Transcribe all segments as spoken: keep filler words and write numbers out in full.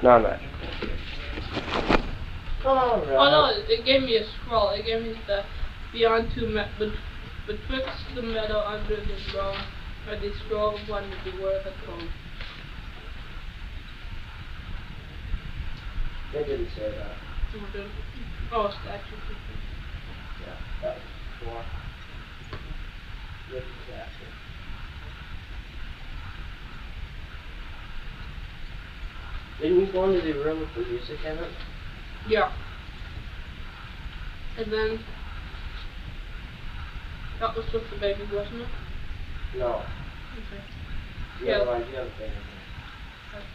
Non-magical. Alright. Oh no, it, it gave me a scroll. It gave me the beyond two met bet betwixt the meadow under the throne, or the scroll of one to be worth a comb. They didn't say that. Oh, good. Oh, statue. Yeah, that was four. Good statue. Didn't we go into the room with the music in it? Yeah. And then that was with the baby, wasn't it? No. Okay. The Yeah. other one, the other thing. Okay.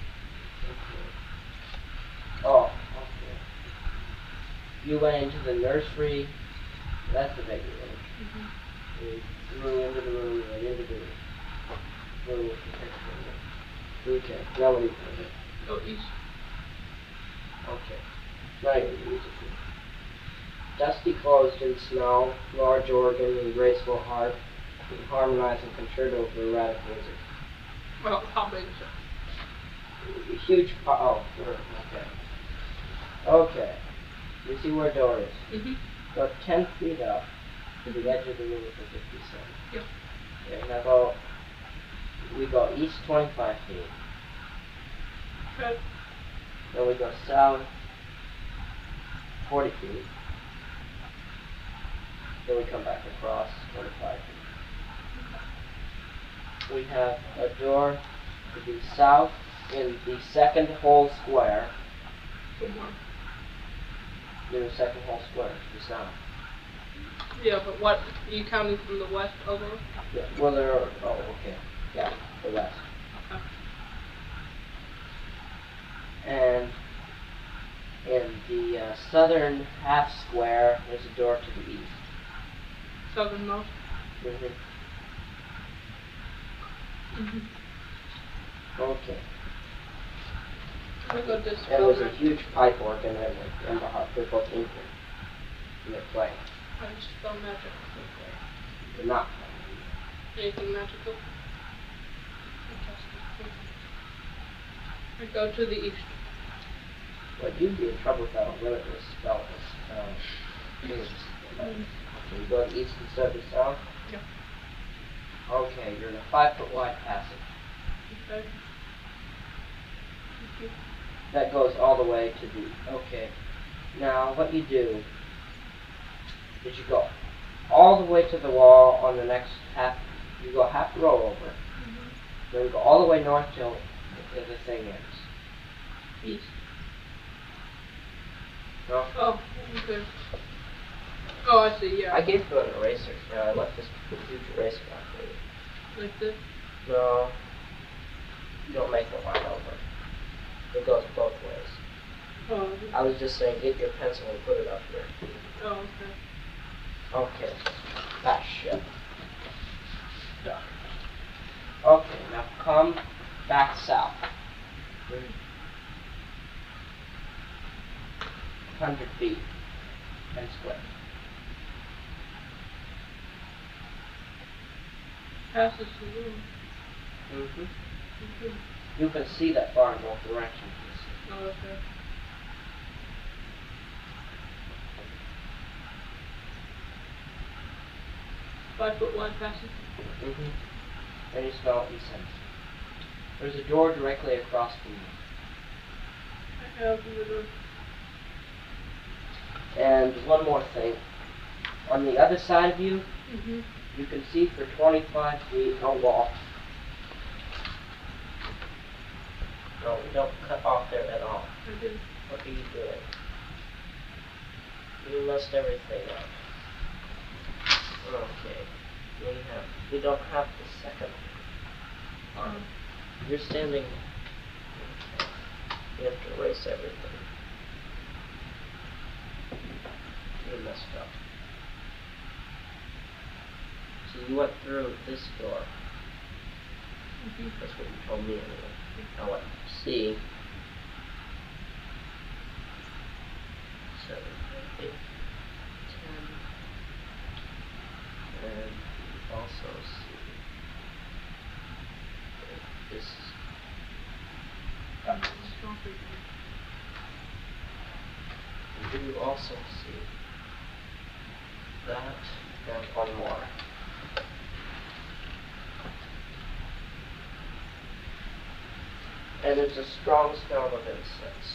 Oh, okay. You went into the nursery. That's the baby room. Mm-hmm. We grew into the room, went into the room. Room with the picture. Okay, now what do you do? Go east. Okay. Now you're music. Dusty clothes in snow, large organ and graceful harp, and harmonizing concerto for erratic music. Well, how big is it? A huge po- oh, sure, okay. Okay. You see where door is? Mm-hmm. Go ten feet up to the edge of the room for fifty-seven. Yep. Okay, now go, we go east twenty-five feet. Okay. Then we go south forty feet. Then we come back across twenty-five feet. We have a door to the south in the second whole square. Good one. In the second whole square to the south. Yeah, but what, are you counting from the west over? Yeah, well, there are, oh, okay. Yeah, the west. Okay. And in the uh, southern half square, there's a door to the east. Southernmost? Mm-hmm. Mm-hmm. Okay. I go this And there's a way. huge pipe organ and, and the harp. They're both in here. And they play. I just spell magic. They're not. Anything magical? I go to the east. Well, you'd be in trouble with that limitless spell. Um, Mm. you go to east instead of south? Yeah. Okay, you're in a five foot wide passage. Okay. Thank you. That goes all the way to the, okay. Now, what you do is you go all the way to the wall on the next half, you go half row over, Mm-hmm. then you go all the way north till the, the thing ends. East. No? Oh, okay. Oh, I see, yeah. I gave you an eraser. Yeah, I left this huge eraser out for you. Like this? No, you don't make the line over. It goes both ways. Oh, I was just saying, get your pencil and put it up here. oh, okay. Okay, that shit. Done. Okay, now come back south. Hundred feet and split. Passes the room. Mm-hmm. Mm-hmm. You can see that far in both directions. Oh, okay. Five foot wide passage. Mm-hmm. And you smell east end. There's a door directly across from you. I have the door. And one more thing. On the other side of you, Mm-hmm. you can see for twenty-five feet a wall. No, we don't cut off there at all. I did. What are you doing? You messed everything up. Okay. We have. We don't have the second one. Um, You're standing. You have to erase everything. You messed up. So you went through this door. Mm-hmm. That's what you told me anyway. Now what? C. Seven, eight, ten, and also C. This is. Concrete. you also see that and one more. And there's a strong smell of incense.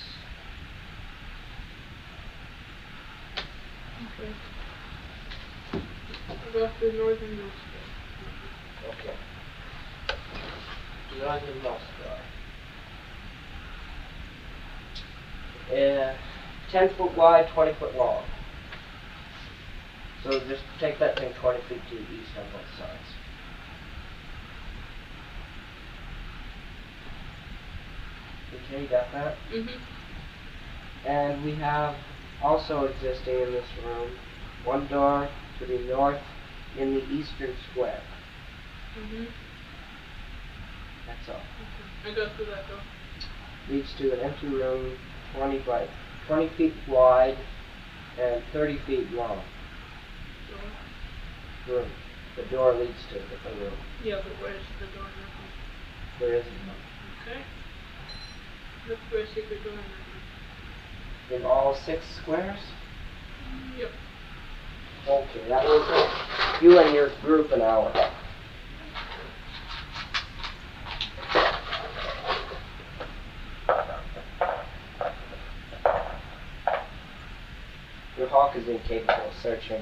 Okay. I'll go after northernmost. Okay. Northernmost door. Uh, ten foot wide, twenty foot long. So just take that thing twenty feet to the east on both sides. Okay, you got that? Mm-hmm. And we have also existing in this room one door to the north in the eastern square. Mm-hmm. That's all. Okay. I go through that door. Leads to an empty room, twenty by twenty feet wide and thirty feet long. Door. Room. The door leads to the room. Yeah, but where's the door now? There isn't one. Okay. Look for a secret door in that room. In all six squares? Yep. Okay, that will take you and your group an hour. Your hawk is incapable of searching.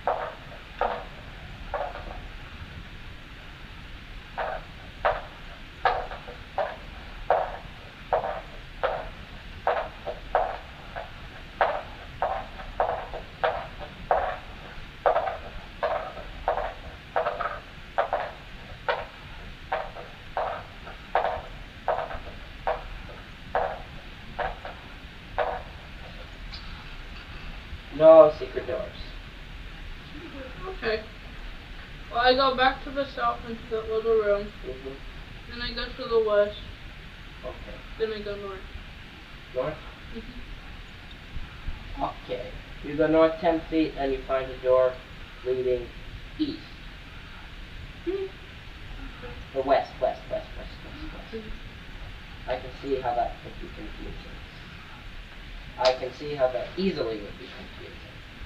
No secret doors. Okay. Well, I go back to the south into that little room. Mm-hmm. Then I go to the west. Okay. Then I go north. North? Mm-hmm. Okay. You go north ten feet and you find a door leading east. Mm-hmm. Or west, west, west, west, west, west. Mm-hmm. I can see how that could be confusing. I can see how that easily would be confusing.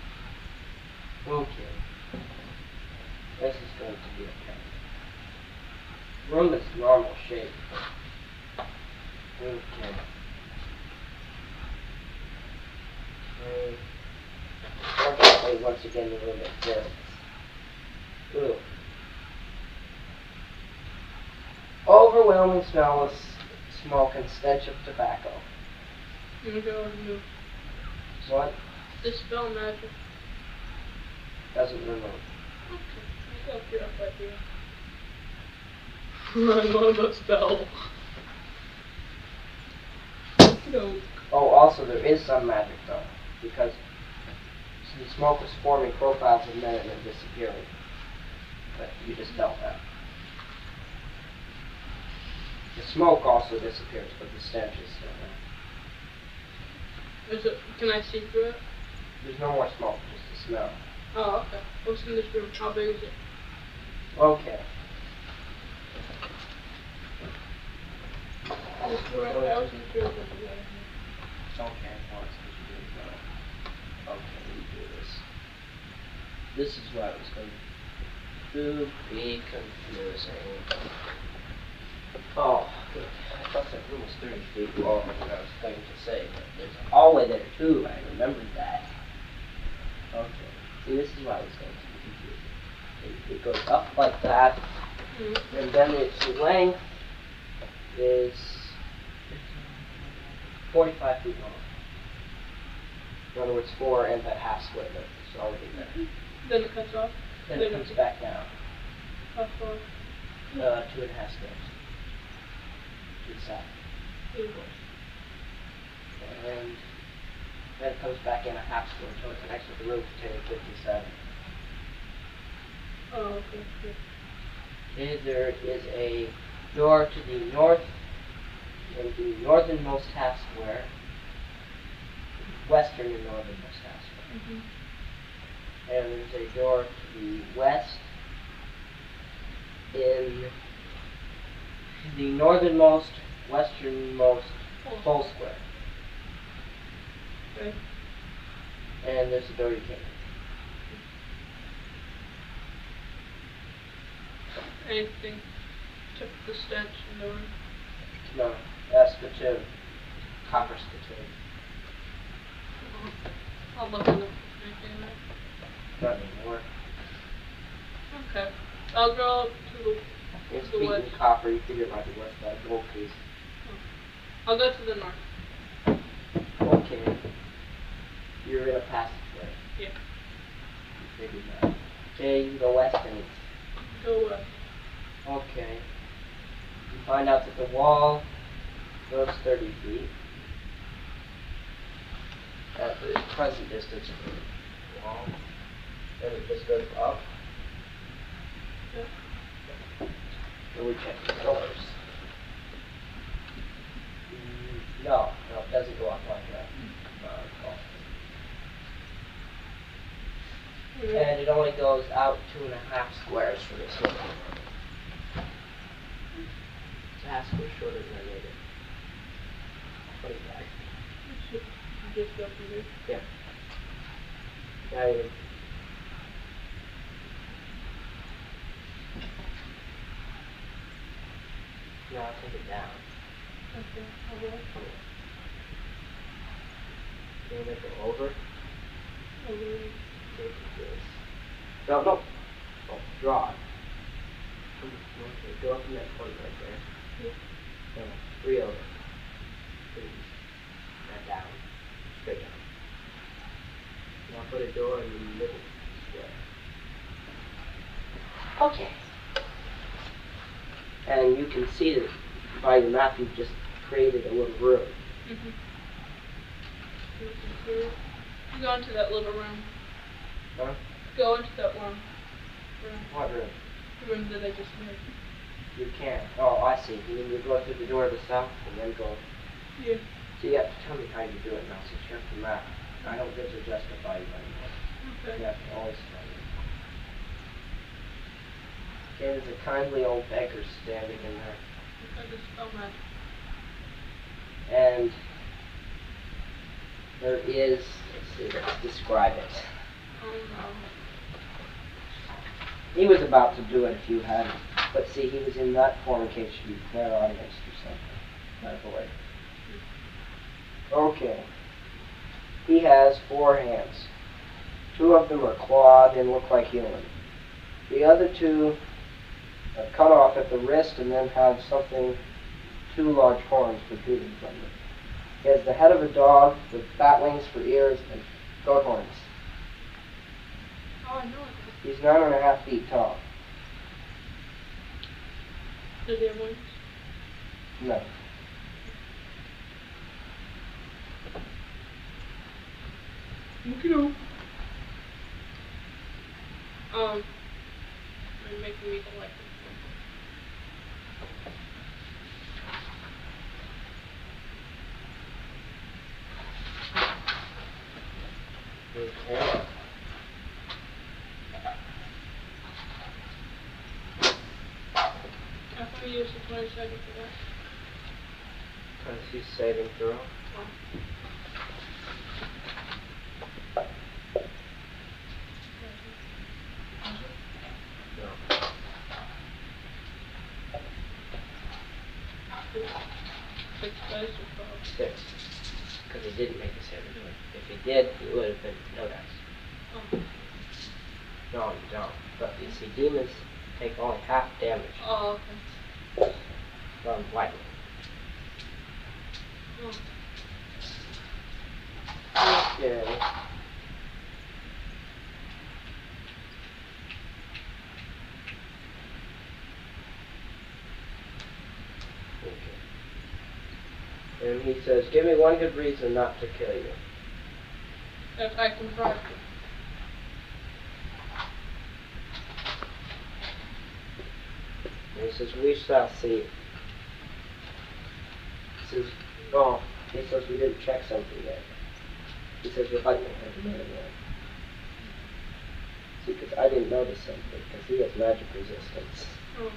Okay. This is going to be okay. Room is normal shape. Okay. Okay. Fortunately, once again, the room exists. Ooh. Overwhelming smell of smoke and stench of tobacco. I'm gonna go and move. What? Dispel magic. Doesn't remove. Okay. I go up here, up right here. I love that spell. No. Oh, also there is some magic though, because the smoke was forming profiles of men and then disappearing. But you just dealt that. The smoke also disappears, but the stench is still there. Is it? Can I see through it? There's no more smoke, just the smell. Oh, okay. What's in this room? How big is it? Okay. This door, I wasn't sure if it was there. Okay, no, it's because you didn't know. Okay, let me do this. This is what I was going to be confusing. Oh, good. I thought that room was thirty feet long, and I was going to say, but there's a hallway there too. I remembered that. Okay. See, this is why I was going to be confusing. It, it goes up like that, Mm-hmm. and then its length is forty-five feet long. In other words, four and that half square that is already there. Then it cuts off. Then Then it comes it's- back down. How far? Uh, two and a half squares. To the side. Beautiful. And then it comes back in a half square until it connects with the roof containing fifty-seven. Oh, okay. Good. Okay, there is a door to the north, in the northernmost half square, western and northernmost half square. Mm-hmm. And there's a door to the west, in the northernmost, westernmost Oh. full square. Okay. And there's a door you can't. Anything except the stanchion door. No, that's spittoon. Copper spittoon. I'll look at anything there. Not anymore. Okay. I'll go to the, It's to the beaten west. copper. You figure it might be worth that gold piece. I'll go to the north. Okay. You're in a passageway. Yeah. You figured that. Okay, you go west and it's Go west. okay. You find out that the wall goes thirty feet. At the present distance of the wall. And it just goes up. Yeah. And we check the doors. Mm, no, no, it doesn't go up like that. Uh, Mm-hmm. and it only goes out two and a half squares for this one. It's a half square shorter than I made it. twenty-five. Just, just go through there. Yeah. Now you now I'll take it down. Okay. I'll go. Come here. Can you make it over? I'll go. Take this. No, no. Oh, draw it. Come on, okay, go up in that point right there. Yeah. No, three over. Please. Not down. Straight down. Now put a door in the middle square. Okay. And you can see that by the map you've just created a little room. Mm-hmm. You go into that little room. Huh? Go into that one room. What room? The room that I just made. You can't. Oh, I see. You mean you go through the door to the south and then go. Yeah. So you have to tell me how you do it now, since you have the map. I don't get to justify you anymore. Okay. You have to always tell me. Okay, there's a kindly old beggar standing in there. I just spell magic. And there is, let's see, let's describe it. Oh no. He was about to do it if you hadn't. But see, he was in that form in case you clairaudience or something. By the way. Okay. He has four hands. Two of them are clawed and look like human. The other two are cut off at the wrist and then have something, two large horns protruding from them. He has the head of a dog with bat wings for ears and goat horns. Oh, I know it. He's nine and a half feet tall. Does he have wings? No. Okay. Um, you're making me like it. Okay. How come you use the twenty second for that? Because he's saving throw. Oh. No. Six dice or twelve? Six. Because he didn't make a saving throw. If he did, it would have been no dice. Oh. No, you don't. But you see, demons take only half damage Oh, okay. from lightning. Oh. Okay. Okay. And he says, give me one good reason not to kill you. If I can drive it. And he says, we shall see. He says, oh, he says we didn't check something yet. He says, your lightning has been there. See, because I didn't notice something, because he has magic resistance. Oh.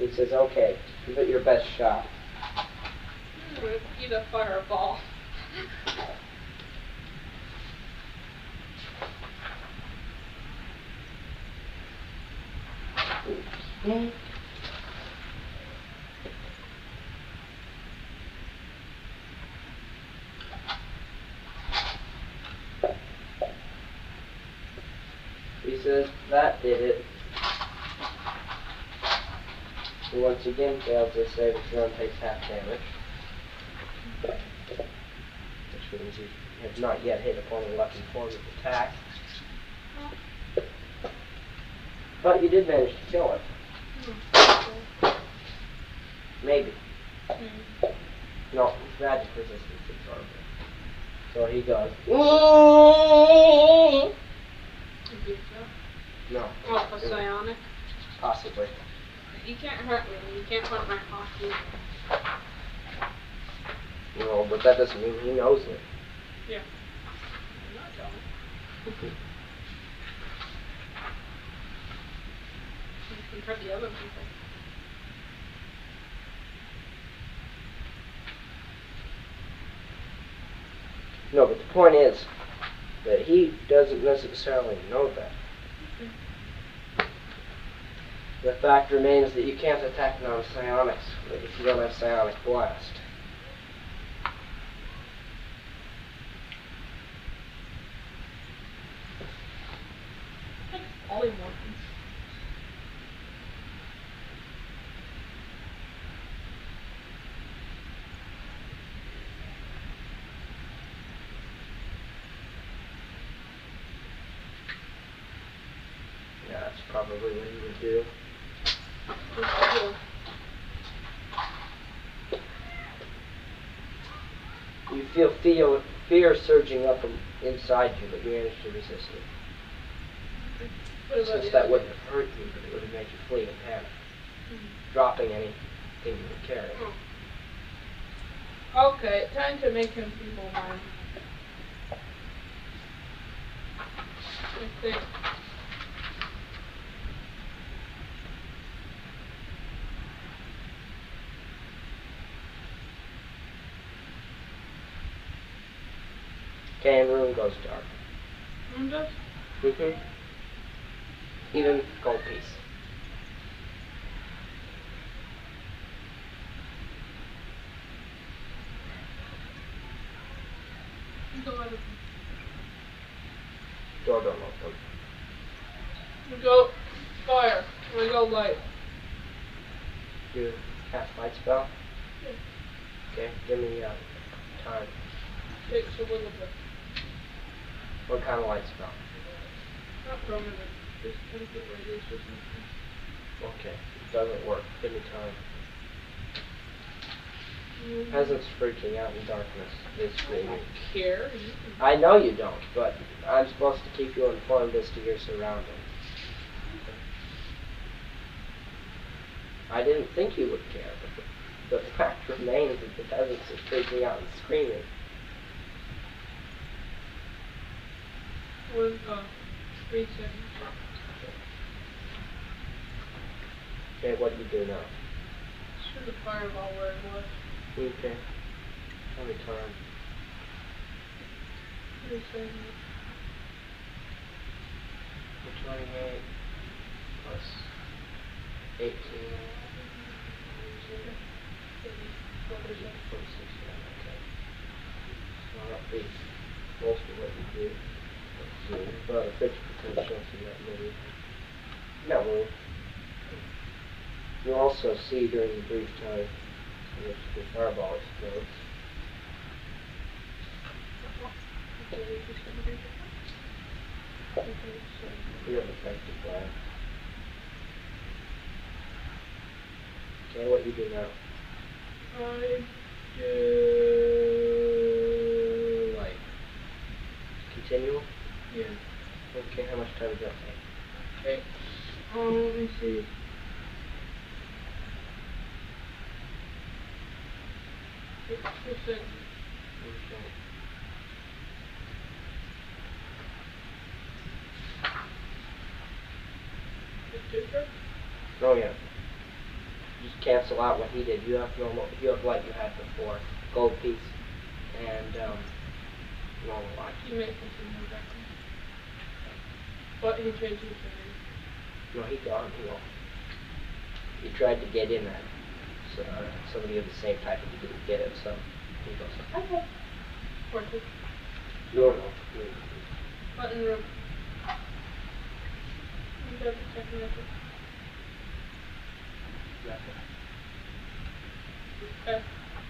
He says, okay, give it your best shot. I'm gonna eat a fireball. Okay. He says, that did it. He once again fails to save his gun, takes half damage. Which means he has not yet hit upon a weapon form of attack. But you did manage to kill it. Maybe. Mm. No, it's magic resistance is horrible. So he goes. You think so? No. Oh, a psionic? Possibly. You can't hurt me. You can't hurt my hockey. No, but that doesn't mean he knows it. Yeah. No, I don't. You can hurt the other people. No, but the point is that he doesn't necessarily know that. The fact remains that you can't attack non-psionics if you don't have psionic blast. Like polymorphs. Yeah, that's probably what he would do. You feel fear, fear surging up inside you, but you manage to resist it. What about Since the that other? wouldn't have hurt you, but it would have made you flee in panic, Mm-hmm. dropping anything you were carrying. Oh. Okay, time to make him feeble mind. I think. Okay, and room goes dark. I'm just. Mm-hmm. Even gold piece. Go ahead. Door don't open. We go fire. We go light. You cast light spell? Yeah. Okay, give me uh, time. Takes a little bit. What kind of light spell? Not permanent. Just ten foot radius or something. Okay, it doesn't work. Give me time. Mm. Peasants freaking out in darkness. They I screaming. don't care. I know you don't, but I'm supposed to keep you informed as to your surroundings. I didn't think you would care, but the, the fact remains that the peasants are freaking out and screaming. One, uh, three seconds. Okay, what do you do now? Shoot a fireball where it was. Okay. Tell me time. Three seconds. twenty-eight plus eighteen. forty-six, okay. So that'll be most of what you do. Let's see, about a fifty percent chance of that move. That move. You also see during the brief time in which the fireball explodes. You have effective blast. Okay, what you do now? I do like Continual? yeah. Okay, how much time does that take? Okay. Um, let me see. Six percent. Okay. It's different. Oh yeah. cancel out what he did. You have normal, you have what you had before, gold piece, and um, normal life. You may continue back. What he tried to do. No, he gone. He won't. He tried to get in that. So, uh, somebody of the same type, and he didn't get it. So he goes. Okay. Worth it. No, no. Button room. You got the second message. Nothing. Okay.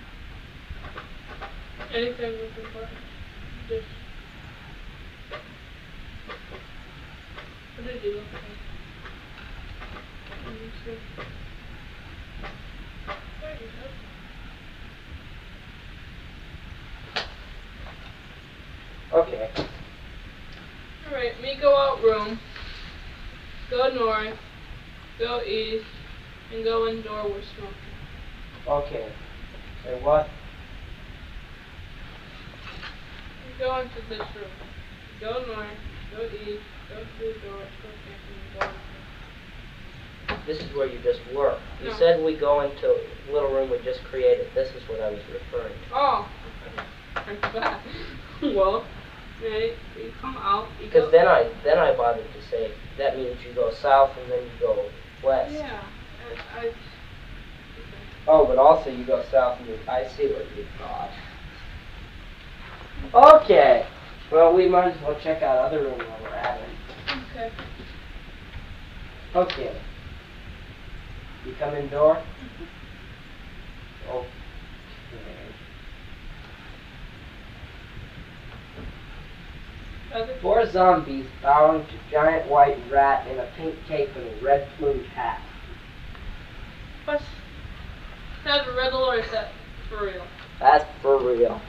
Anything was important. Just. What did you look at? Let me see. There you go. Okay. Alright, me go out room. Go north. Go east. And go indoor with smoking. Okay. And what? You go into this room. Go north. Go east. Go through the door. Smoking. And go into. This is where you just were. You No. said we go into little room we just created. This is what I was referring to. Oh. I forgot. Well, right. You come out. You Because go. then I then I bothered to say that means you go south and then you go west. Yeah. I. I Oh, but also you go south and you, I see what you thought. Okay. Well, we might as well check out other room while we're at it. okay. Okay. You come indoor? Mm-hmm. Okay. Other. Four zombies bowing to giant white rat in a pink cape and a red plumed hat. What's that a riddle or is that for real? That's for real.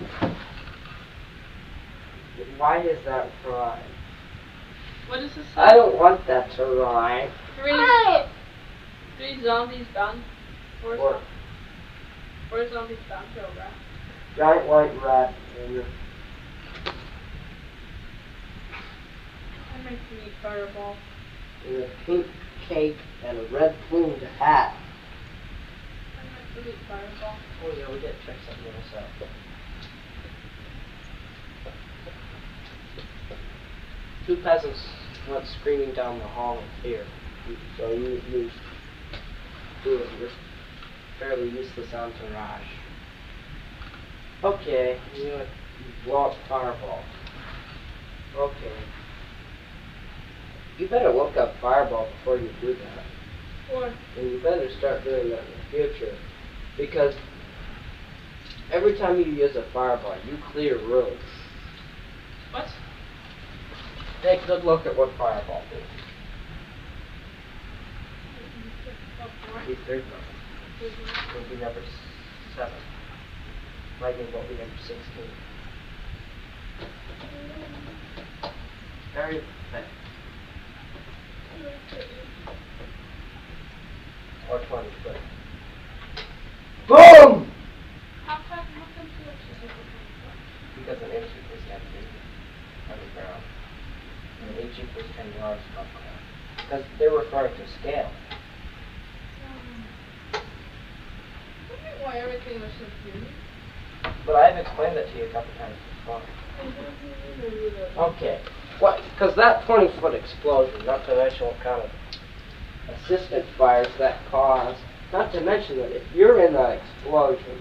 Why is that rhyme? What does this say? I don't want that to rhyme. Three, three zombies bound. Four, Four. zom- four zombies bound to a rat. Giant white rat in a That makes me eat fireball. in a pink cape and a red plumed hat. That makes me eat fireball. Oh yeah, we gotta check something else out. Two peasants went screaming down the hall in fear. So you use two of your fairly useless entourage. Okay, you know, blow up fireball. Okay. You better look up fireball before you do that. Or And you better start doing that in the future. Because every time you use a fireball, you clear rooms. what? Take a good look at what fireball do. Be third number. Will be number seven. Lightning will be number sixteen. Very bad. Or twenty, but boom! How come? How come you actually Because an inch equals ten feet underground. And an inch equals ten yards above ground. Because they're referring to scale. I wonder why everything was so huge. But I've explained that to you a couple times before. Okay. What? Because that twenty foot explosion, not to mention what kind of assistant fires that caused, not to mention that if you're in that explosion,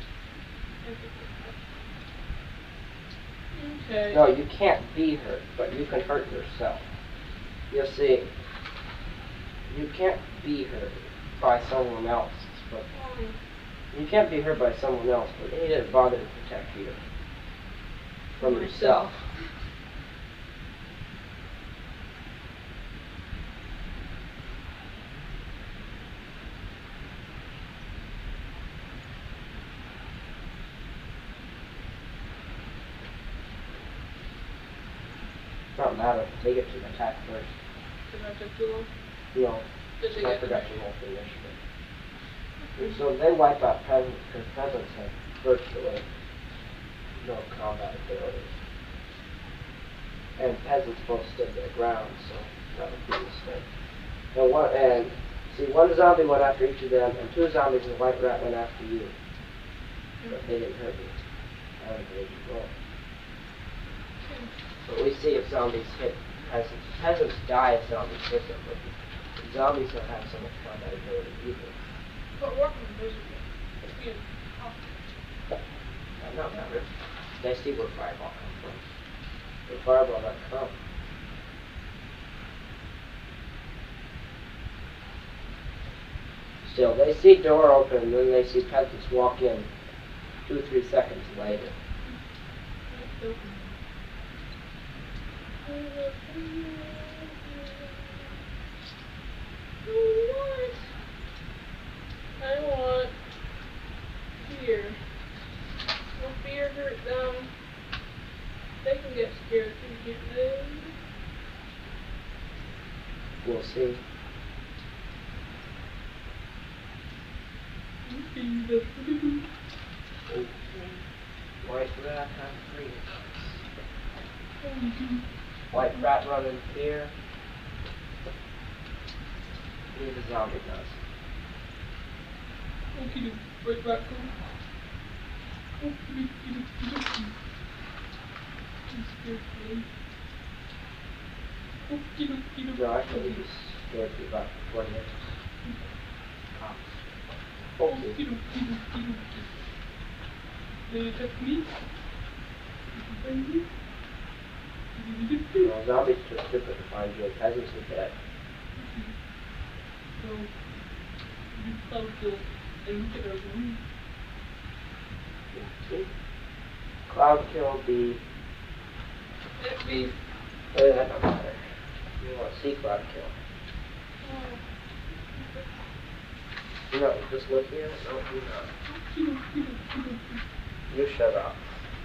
Okay. no, you can't be hurt, but you can hurt yourself. You see, you can't be hurt by someone else, but you can't be hurt by someone else, but he didn't bother to protect you from yourself. Not matter. They get to attack first. Did that take too long? No, Did they my get production won't be initiative. And so they wipe out peasants because peasants have virtually no combat abilities. And peasants both stood their ground, so that would be a mistake. And what? And See, one zombie went after each of them, and two zombies and a white rat went after you. But they didn't hurt you. I don't believe you will. But we see if zombies hit peasants. Peasants die if zombies hit them, but zombies don't have so much combat ability either. But what invisible? It's being I'm not remember. They see where fireball comes from. Where fireball not come. Still, they see door open, and then they see peasants walk in two or three seconds later. What? I want fear. Will fear hurt them? They can get scared too, can't they? We'll see. White rat has three. White rat run in fear. Neither the zombie does. Okay, white rat go. No, I think he was scared for about twenty minutes. Okay. They attack me? Well, zombies are too stupid to find you. Peasants are dead. So, you cloud kill and get our room. Cloud kill be. It'd be. Uh, that don't matter. You want to see cloud kill. Oh. No, just look here. No, do not. You shut up.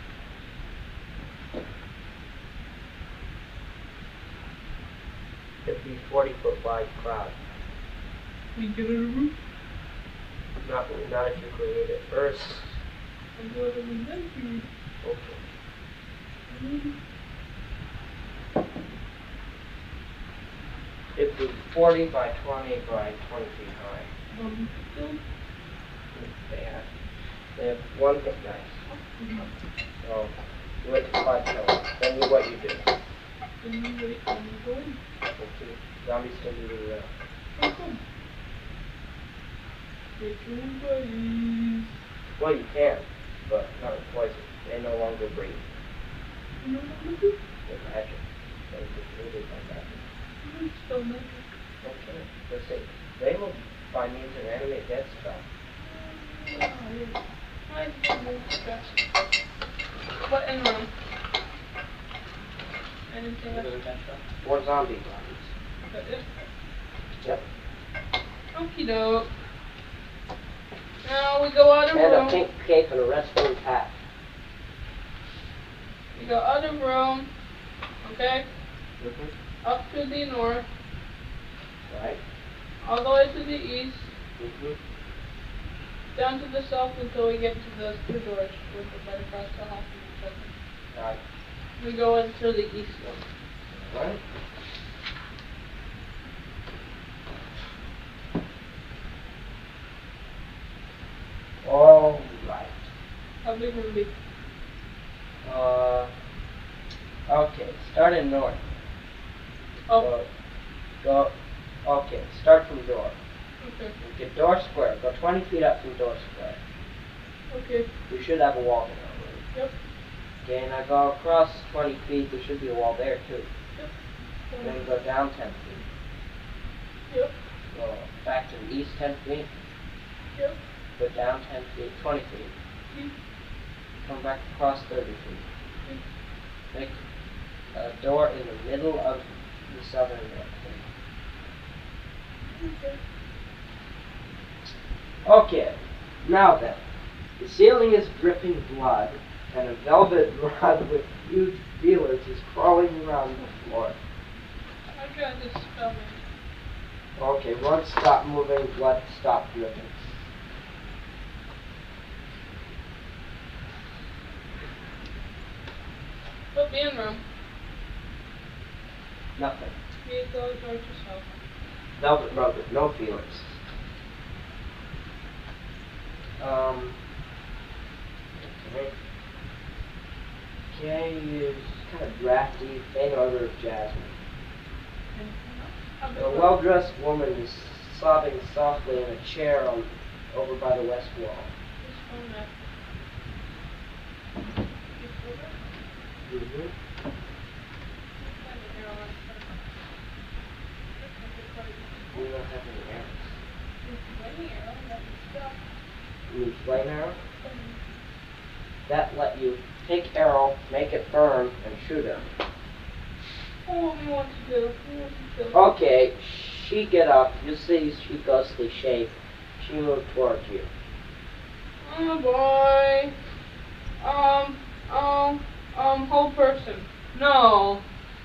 It'd be forty foot wide crowd. We get a roof. Not, not if you create it first. I'm going to invent you. Okay. Mm-hmm. It'd be forty by twenty by twenty feet high. Um, still. They have, they have one hit dice. So, you wait for five kills. Then you what you do. Then you wait and you go in. Okay. Zombies still do the uh, How come? Get your buddies. well, you can, but not with poison. They no longer breathe. You know what to do? With magic. They get treated by magic. You spell magic. Okay. Let's see. They will find means to animate dead stuff. Oh, yeah. I don't know that. What in room? Anything else? Or zombie zombies. Is that it? Yep. Okie doke. Now we go out of And room. a pink cape and a wrestling hat. We go out of room. Okay? Mm-hmm. Up to the north. Right? All the way to the east. Mm-hmm. Down to the south until we get to those two doors with the right across the house from each other. Right. We go into the east one. Right? All right. How big will it be? Uh, okay, start in north. Oh, Go, go, okay, start from door. okay. Get door square. Go twenty feet up from door square. Okay. You should have a wall there already. Yep. Okay, now go across twenty feet. There should be a wall there too. Yep. Then go down ten feet. Yep. Go back to the east ten feet. Yep. Go down ten feet, twenty feet. Yep. Come back across thirty feet. Make a door in the middle of the southern rectangle. Okay. Okay, now then, the ceiling is dripping blood, and a velvet rod with huge feelers is crawling around the floor. I got this spelling. Okay, once stop moving, blood stop dripping. Put me in room. Nothing. Me go north to south. velvet rug with no feelings. Um, okay. Okay, use kind of drafty, faint odor of jasmine. A well-dressed woman is sobbing softly in a chair on, over by the west wall. Mm-hmm. We don't have any arrows. You need flame arrow? That let you take arrow, make it burn, and shoot her. Oh, what do you want to do? What do you want to do? Okay, she get up. You see she ghostly shape. She moved towards you. Oh boy. Um, um, um, whole person. No.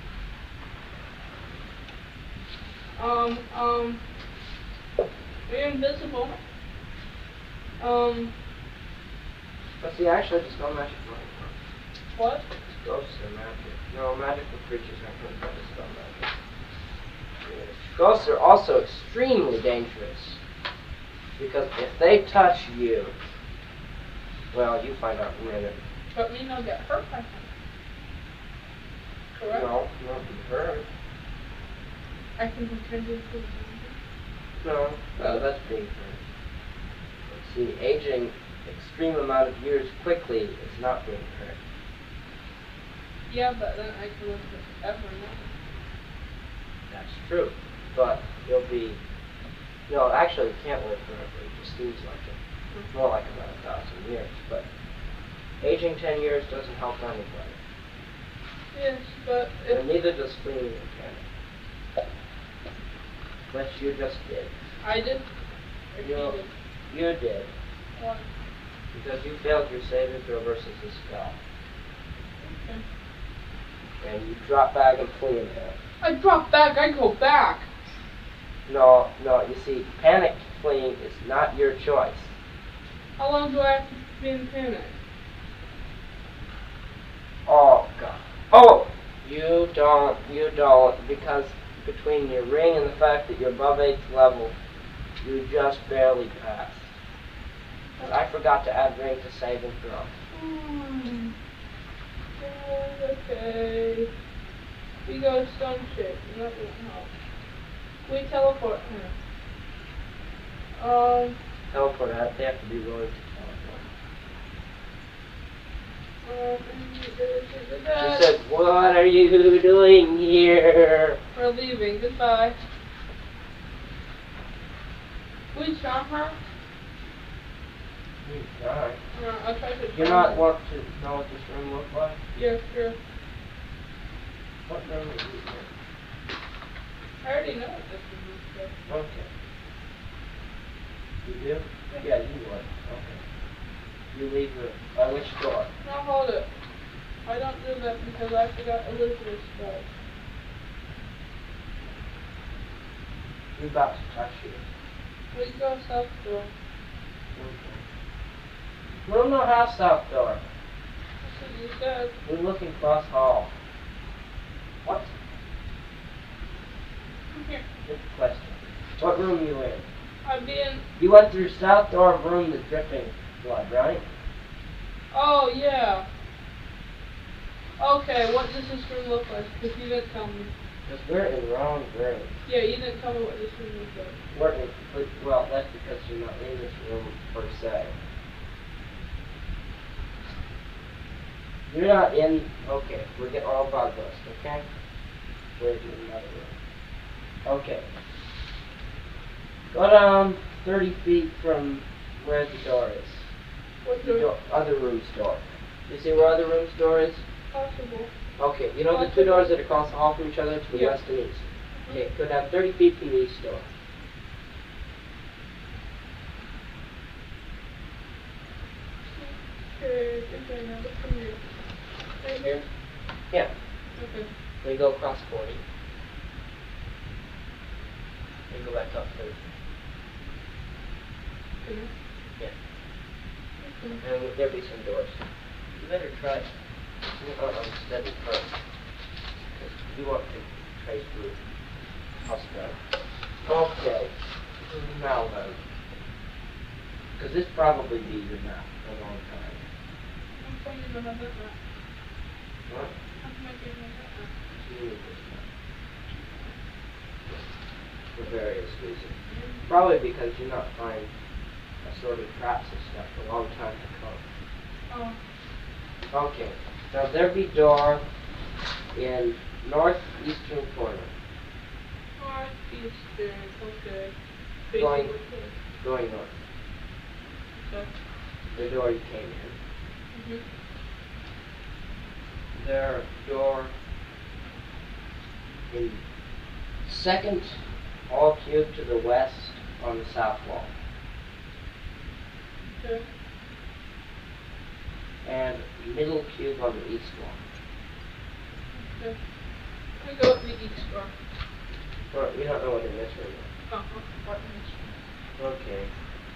Um, um, you're invisible. Um, But see, actually, there's no magic money. what? Ghosts are magic. No, magical creatures aren't going to dispel magic. Ghosts are also extremely dangerous. Because if they touch you, well, you find out in a minute. But me not get hurt by them. Correct? No, not be hurt. I can pretend to be. No, no, that's being hurt. Let's see, aging extreme amount of years quickly is not being hurt. Yeah, but then I can live forever now. That's true. But you'll be... No, actually, you can't live forever. It just seems like it. It's more like about a thousand years. But aging ten years doesn't help anybody. Yes, but And if neither does fleeing and panic. Which you just did. I did, or You, he did. you did. What? Because you failed your saving throw versus the spell. Okay. And you drop back and flee in there. I drop back, I go back. No, no, you see, panic fleeing is not your choice. How long do I have to be in panic? Oh, God. Oh! You don't, you don't, because between your ring and the fact that you're above eighth level, you just barely passed. And I forgot to add ring to saving throw. Hmm. Oh, okay. We go stone shape, and that won't help. We teleport here. Um, Teleport out, they have to be willing to teleport. um, She said, what are you doing here? we're leaving. Goodbye. We charm her? You die. No, I'll try to. You not want to know what this room looks like? Yeah, sure. What room is it in? I already know what this is. So. Okay. You do? Yeah, you would. Okay. You leave the, by which door? No, hold it. I don't do that because I forgot Elizabeth's spell. You're about to touch you. We go south door. Okay. Room no house south door. That's what you said. We're looking cross hall. What? Come here. Good question. What room you in? I'd be in. You went through south door of room that's dripping blood, right? Oh, yeah. Okay, what does this room look like? Because you didn't tell me. Because we're in wrong room. Yeah, you didn't tell me what this room looked like. We're in complete, well, that's because you're not in this room per se. You're not in, okay, we're getting all bug list, okay? We're in another room. Okay. Go down thirty feet from where the door is. What The door? door, other room's door. You see where other room's door is? Possible. Okay, you know the two doors that are across the hall from each other to the Yeah. west and east? Okay, go down thirty feet from the east door. Okay, okay, now look from here. Right here? Yeah. Okay. Then you go across forty. Then go back up thirty. Okay. Yeah. Okay. And there'll be some doors. You better try uh-uh, steady first. 'Cause you want to trace through house down. Okay. Now then. Because this probably be your map for a long time. How come you don't have that map? What? How come I can't have that map? You need this map. For various reasons. Probably because you're not finding assorted traps and stuff for a long time to come. Oh. Okay. Now there be door in northeastern corner. Northeastern, okay. Going, Facing the going north. Okay. The door you came in. Mhm. Their door in second all cube to the west on the south wall. Okay. And middle cube on the east wall. Okay. I go with the east door. Or we don't know what in this room is. Oh, okay. What in this room? Okay.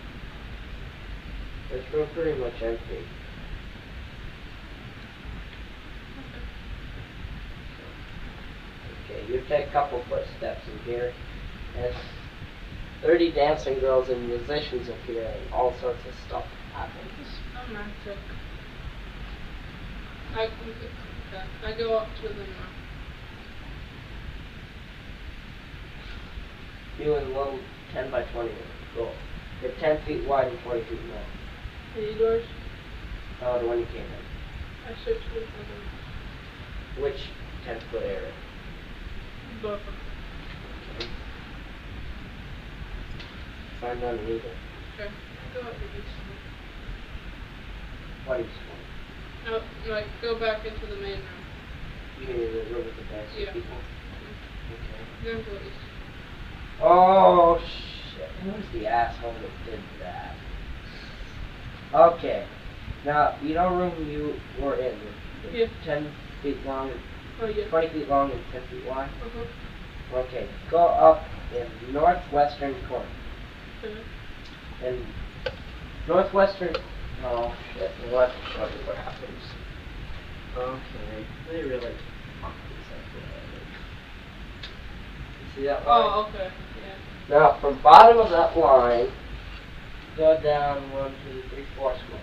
This room pretty much empty. Okay, you take a couple footsteps in here, and thirty dancing girls and musicians appear, and all sorts of stuff happens. Romantic. I, okay. I go up to them now. You and one ten by twenty go. They're ten feet wide and twenty feet long. Any doors? Oh, the one you came in. I searched for them. Which ten foot area? Both of them. Okay. Find none either. Okay. Go up the east What is one? one. No, like, go back into the main room. You mean the room with the dancing Yeah. people? Okay. Go into the east. Oh shit! Who's the asshole that did that? Okay. Now you know room you were in. The Yeah. Ten feet long, Oh, yeah. twenty feet long, and ten feet wide. Uh-huh. Okay. Go up in northwestern corner. Okay. In northwestern. Oh shit! What? Show you what happens. Okay. They really fuck this up. You see that line? Oh, okay. Yeah. Now, from bottom of that line, go down one, two, three, four squares.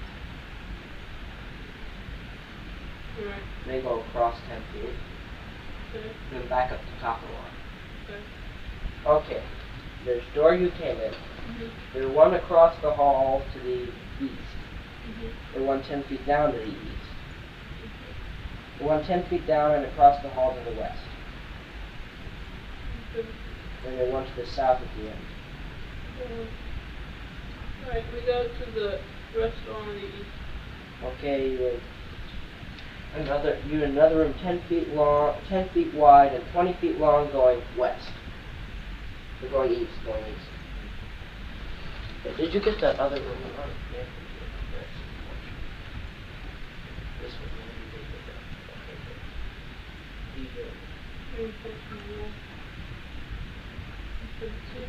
Right. They go across ten feet, Okay. then back up to top of the line. Okay. Okay, there's door you came in. Mhm. There's one across the hall to the east. Mhm. There's one ten feet down to the east. There's one ten feet down and across the hall to the west. Okay. And then one to the south at the end. Um, Alright, we go to the restaurant on the east. Okay, you another you another room ten feet long, ten feet wide, and twenty feet long, going west. We're going east, going east. Okay, did you get that other room? Oh, yeah. This one. You did get that. Okay, good. You did. Reinforcement wall. That's good,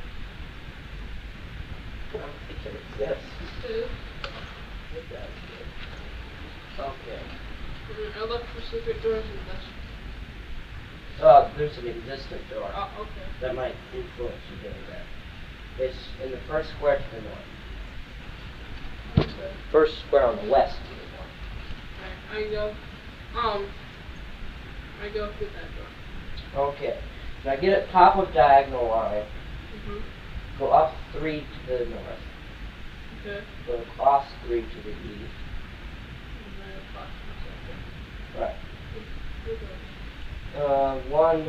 I don't think it exists. too. It does. Okay. Mm, I looked for secret doors in this. Uh, there's an existent door. Oh, okay. That might influence you getting there. It's in the first square to the north. Okay. First square on the west to the Alright, I go, um, I go through that door. north. Okay. Now get at top of diagonal line. Mm-hmm. Go up three to the north. Okay. Go across three to the east. And then across the second. Right. Through those. Uh, one.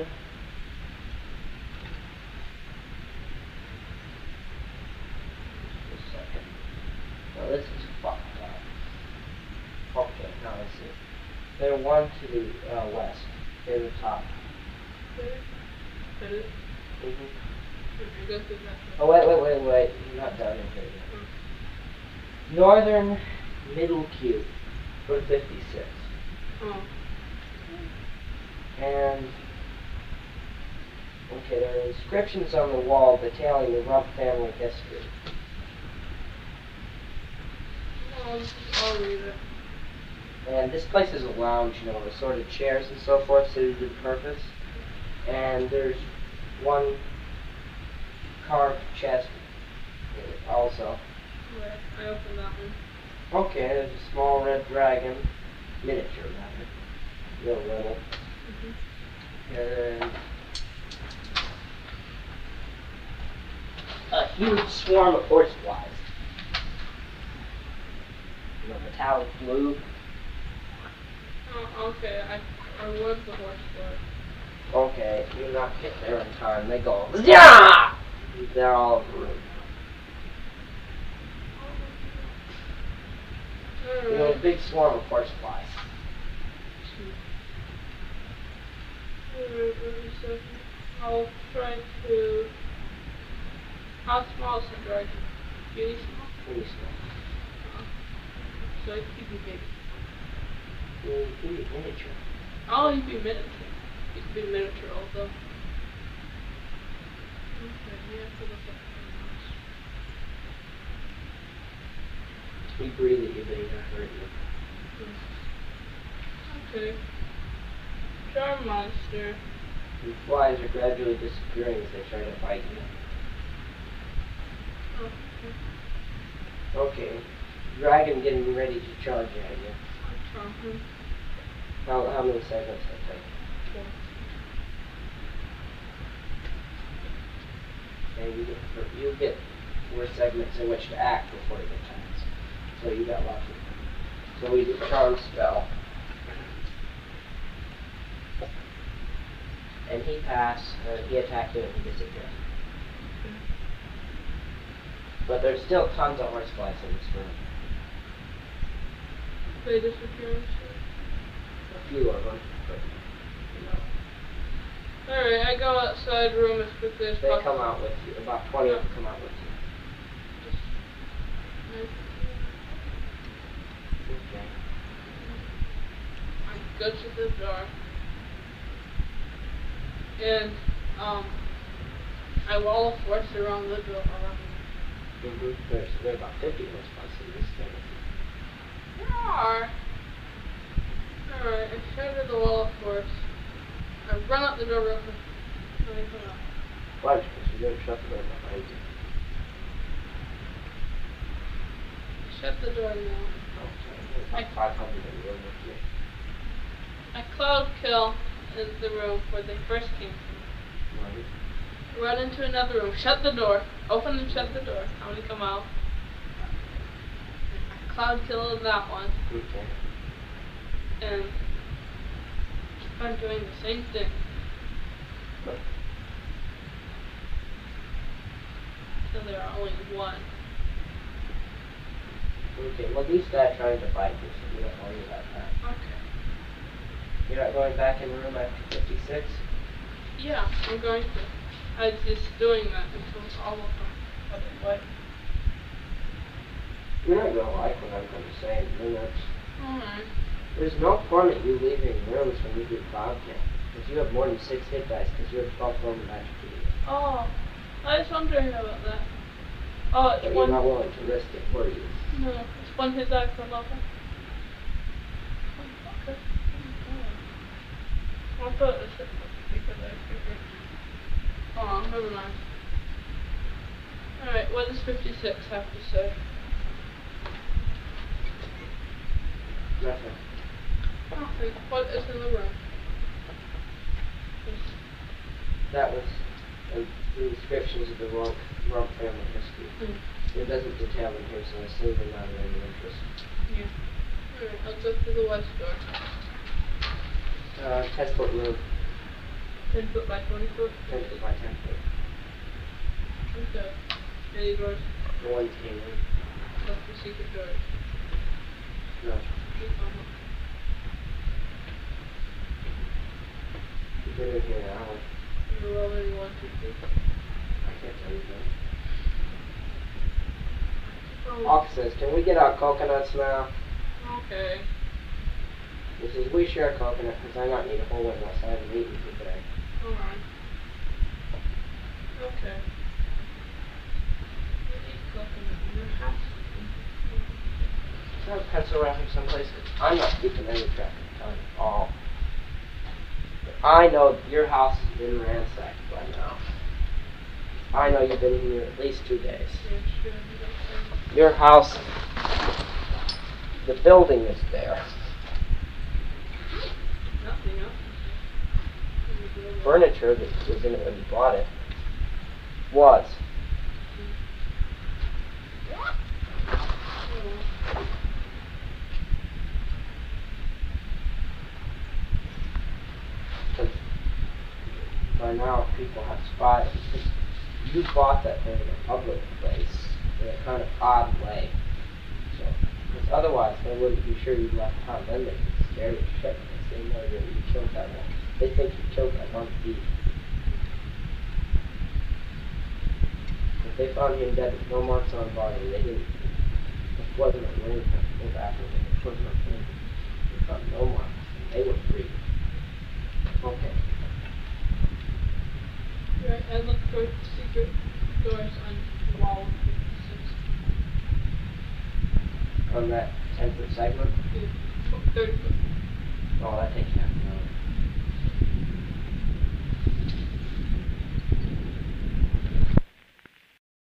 Just a second. Now this is fucked up. Okay, now I see. Then one to the uh, west, near the top. Okay. That it? Mm-hmm. Okay, go through that Oh door. wait, wait, wait, wait. You're not done in here yet. Mm. Northern middle cube for fifty-six. Oh. And okay, there are inscriptions on the wall detailing the Rump family history. Um, I'll read it. And this place is a lounge, you know, with assorted chairs and so forth, suited to the purpose. And there's one carved chest also. Right, I opened that one. Okay, there's a small red dragon, miniature rather, real little, Mm-hmm. and a huge swarm of horseflies. You know, metallic blue. Oh, okay, I, I was the horse blood. Okay, you're not get there in time. They go, yeah! They're all over the room. You know, a big swarm of horseflies. Alright, let me see. I'll try to... How small is the dragon? Really small? Pretty small. Oh. So it could be big. It could be miniature. Oh, he'd be miniature. He could be miniature also. Okay, we have to look up He breathe at you, but he's not hurting you. Okay. Charm monster. The flies are gradually disappearing as they try to bite you. Oh, Okay. Dragon getting ready to charge at you. I'll charm him. How, how many seconds I take? Okay. And you get, you get four segments in which to act before it attacks. So you got lucky. So we do charm spell. And he passed, uh, he attacked you and he disappeared. But there's still tons of horseflies in this room. They disappear. A few of them, but you know. Alright, I go outside room as quickly as They possible. come out with you. About twenty of them come out with you. Okay. I go to the door. And, um, I wall of force around the door. Mm-hmm. There's, there are about fifty horseflies in this thing. There are. Alright, I shattered the wall of force. I run out the door real quick. Let me come out. Watch, because you're going to shut the door behind you. Shut the door now. Okay. There's like five hundred in the room with you. I cloud kill in the room where they first came from. Right. Run into another room. Shut the door. Open and shut the door. I'm gonna come out. I cloud kill in that one. Okay. And keep on doing the same thing. Until there are only one. Okay, well these guys trying to fight you, so we don't worry about that. Okay. You're not going back in the room after fifty-six? Yeah, I'm going to. I was just doing that until all of them are away. You're not going to like what I'm going to say in minutes. Alright. There's no point in you leaving rooms when you do cloud kill. Because you have more than six hit dice, because you're twelve form of magic to do. Oh, I was wondering about that. Oh, it's But one. you're not willing to risk it, were you? No, it's one hit die per level. Okay. I thought it was because I figured. Oh, never mind. Alright, what does fifty-six have to say? Nothing. Nothing. What is in the room? That was uh, the descriptions of the Rump, Rump family history. Mm. It doesn't detail them here, so I assume they're not of any interest. Yeah. Alright, I'll go through the west door. Uh, ten foot room. ten foot by twenty foot? ten foot by ten foot. Okay. Any doors? The ones came in. Left the secret doors. No. Keep on looking. You've been in here an hour. You roll any one, two, three. I can't tell you that. Oh, Hawk says, can we get our coconuts now? okay. He says, we share coconut because I not need a whole one unless I haven't eaten today. Alright. Okay. You eat coconut in your house. So I have a pencil around here someplace. I'm not keeping any track of time at all. But I know your house has been ransacked by now. I know you've been here at least two days. Yeah, sure. Okay. Your house, the building is there. Nothing else. Furniture that was in it when you bought it was. Because by now people have spotted. You bought that thing in a public place in a kind of odd way. So, because otherwise they wouldn't be sure you left town. Then they'd be scared as shit because they know that you killed that one. They think you killed that one thief. If they found him dead with no marks on his body, they didn't. It wasn't a ring. Go back and it wasn't a ring. They found no marks. They were free. Okay. Right, I look for secret doors on wall fifty-six. On that ten foot segment? Yeah, thirty foot. Oh, that takes half an hour.